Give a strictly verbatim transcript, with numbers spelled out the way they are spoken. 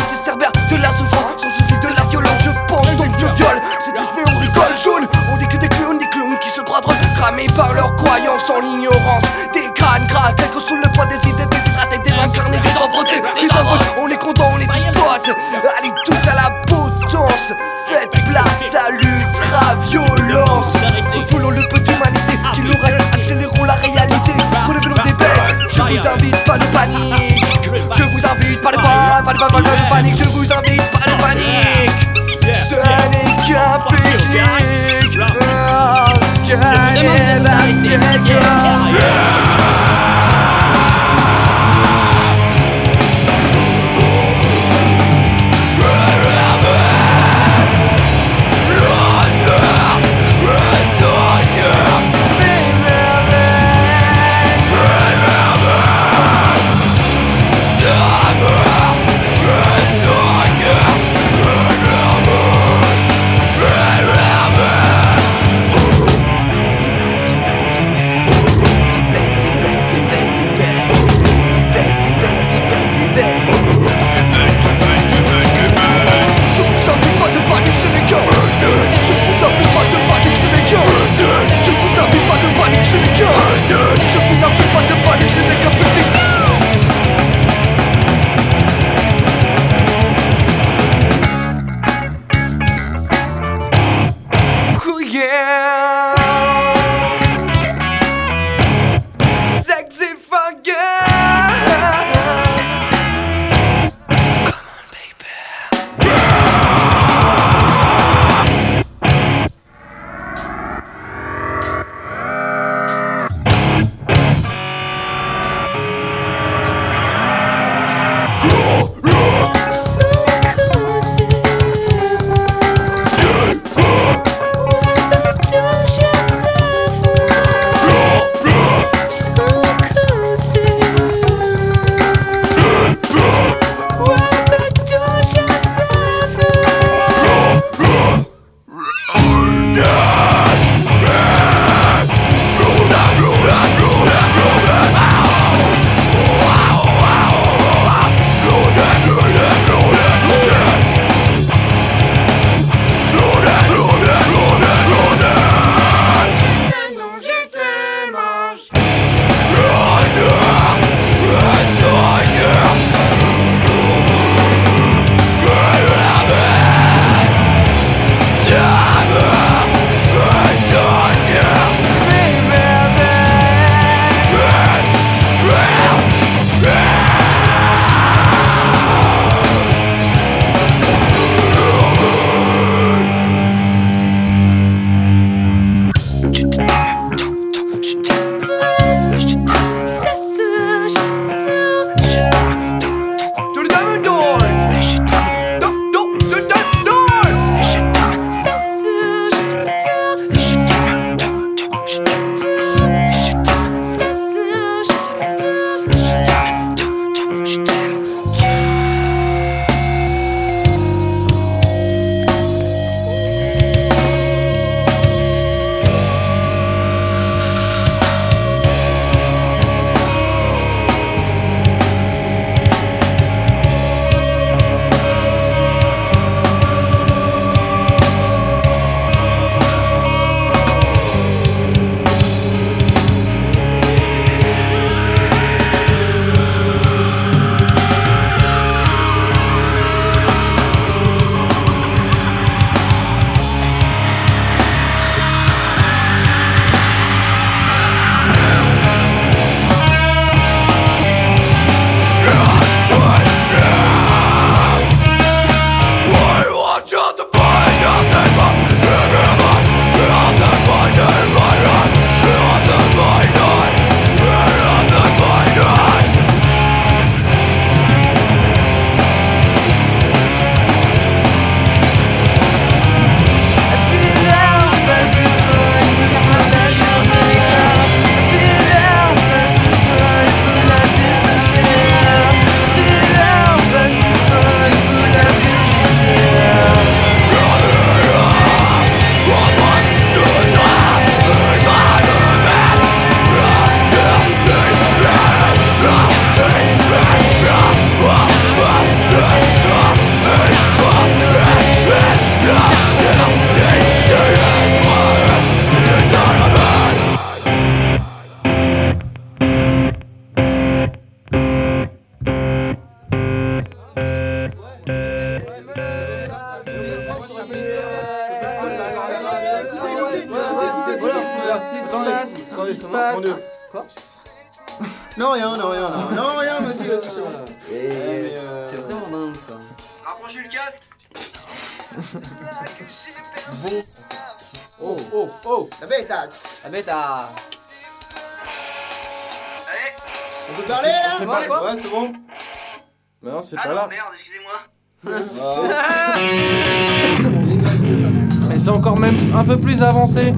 ces cerbères de la souffrance sont une vie de la violence. Je pense donc je viole cet esprit, on rigole jaune. On dit que des clowns, des clowns qui se croient drôles, cramés par leurs croyances en ignorance. Des crânes gras, quelques sous le poids des idées déshydratés, désincarnés, désembrotés, des avocs. On est contents, on est tous potes. Allez tous à la potence, faites place à l'ultra-violence. Refoulons le peu d'humanité qui nous reste, accélérons la réalité, relevons des bêtes. Je vous invite, pas de panique. Je vous invite, pas de panique, pas de panique, pas de panique. Je vous invite, pas de panique. Ce n'est qu'un pique-nique. Oh, quelle est la séquence? là. Attendez, attendez, qu'est-ce qui se passe? Quoi? Non, rien, non, rien, non, non, rien, vas-y, vas-y, c'est bon. C'est vraiment dingue ça. Rapprochez le casque. Bon. Oh, oh, oh. La bête, ah. La bête à. Allez. On peut parler là? C'est pas quoi? Ouais, c'est bon. Mais non, c'est Ah pas non, là. merde, excusez-moi. Et c'est encore même un peu plus avancé.